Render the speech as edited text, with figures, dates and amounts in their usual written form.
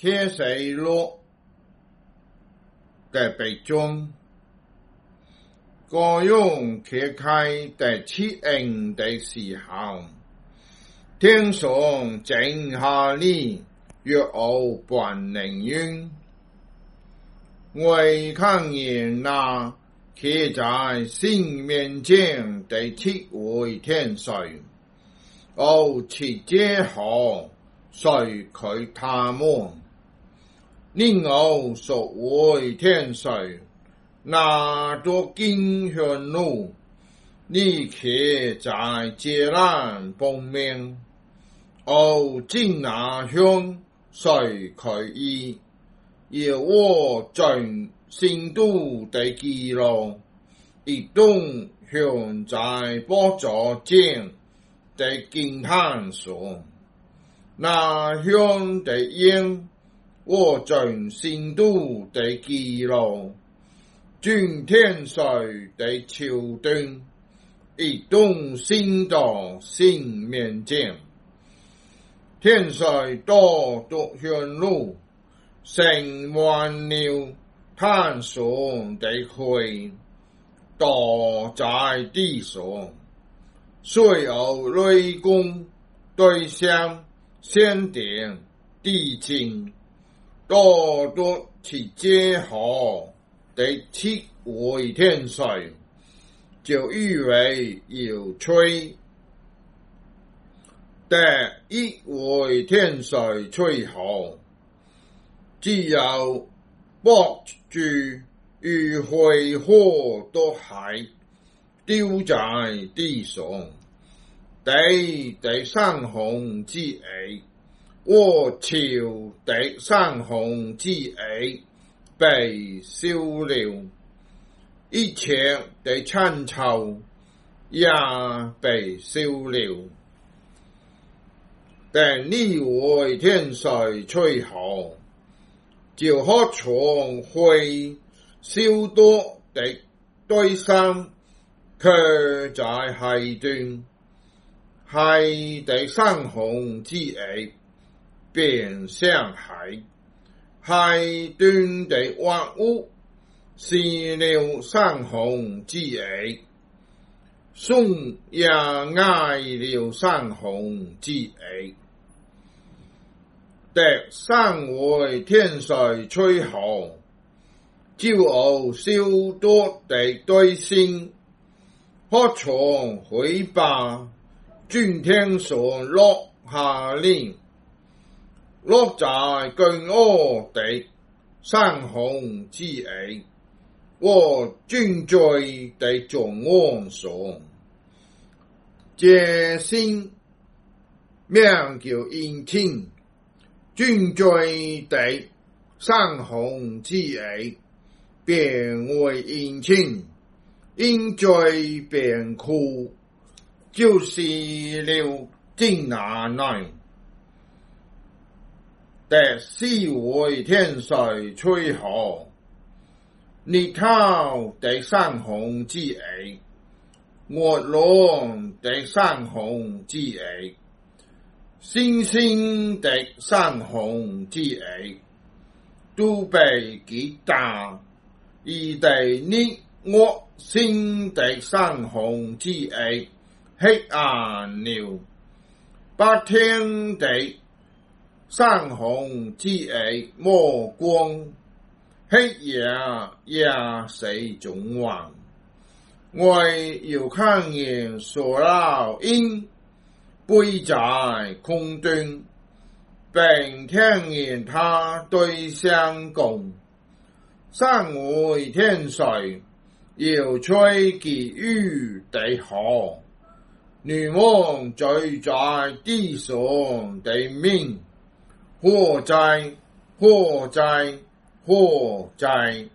天水路的北中，各用揭开的七恩的时候，天上降下你若有半灵云，为看见那贴在心面前的七位天水，其皆好谁佢他們，另有所謂天水，那多經向路，你企在街欄旁邊，正那向誰佢意，要我盡深度的記錄，一動向在波左間的驚嘆所，那向的應我盡深度的記錄，轉天水的橋段，一動升到心面前，天水多獨向路，成萬了探索的會，躲在地上，雖有雷公對象先點地精，多其皆好的七位天水，就以為要吹，但一位天水吹好，只有博住與會火都還丟在地上，地上紅之尾，我朝地上紅之尾被燒了，一切的塵臭也被燒了，但呢位天水吹好，就好從會燒多的對象，卻在海端，海的上紅之尾變向海，海端的萬物是了上紅之尾，松也愛了上紅之尾，但三位天水吹好，就有燒多的對星，可從會把轉天上落下令，落在更惡的上紅之尾，我轉罪的眾安所，這星名叫陰天，轉罪的上紅之尾，變為陰天，因罪變苦，就是了正難耐。但四位天水吹好，你靠的上紅之尾，我浪的上紅之尾，星星的上紅之尾，都被擊打，而地你我星的上紅之尾，黑暗了，把天地上紅之尾摸光，黑夜也是眾王，為要看見所有因背在空中，並聽見他對相共，三位天水要吹其餘的好，女王聚在地上的命，禍哉禍哉禍哉！